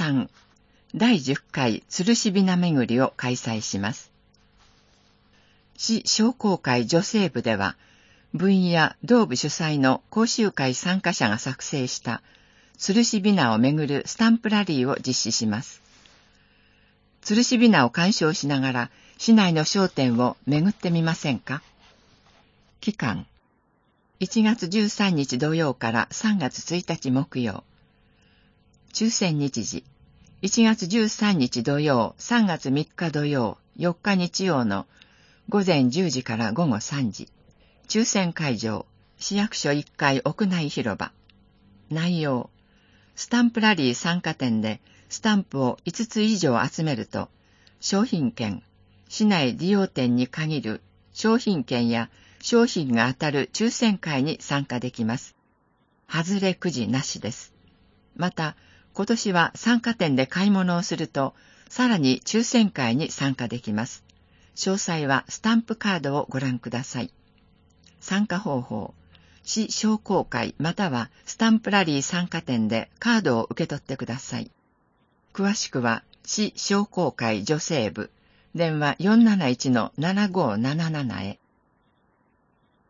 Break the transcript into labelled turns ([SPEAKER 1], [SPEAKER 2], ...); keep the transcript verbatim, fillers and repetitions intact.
[SPEAKER 1] さんだいじゅっかいつるしびな巡りを開催します。市商工会女性部では、部員や同部主催の講習会参加者が作成したつるしびなをめぐるスタンプラリーを実施します。つるしびなを鑑賞しながら市内の商店を巡ってみませんか？期間いちがつじゅうさんにち土曜からさんがつついたち木曜。抽選日時いちがつじゅうさんにち土曜、さんがつみっか土曜、よっか日曜のごぜんじゅうじからごごさんじ。抽選会場、市役所いっかい屋内広場。内容、スタンプラリー参加店でスタンプをいつつ以上集めると、商品券、市内利用店に限る商品券や商品が当たる抽選会に参加できます。外れくじなしです。また、今年は参加店で買い物をすると、さらに抽選会に参加できます。詳細はスタンプカードをご覧ください。参加方法、市商工会またはスタンプラリー参加店でカードを受け取ってください。詳しくは市商工会女性部、電話 よんなないちのななごーななな へ。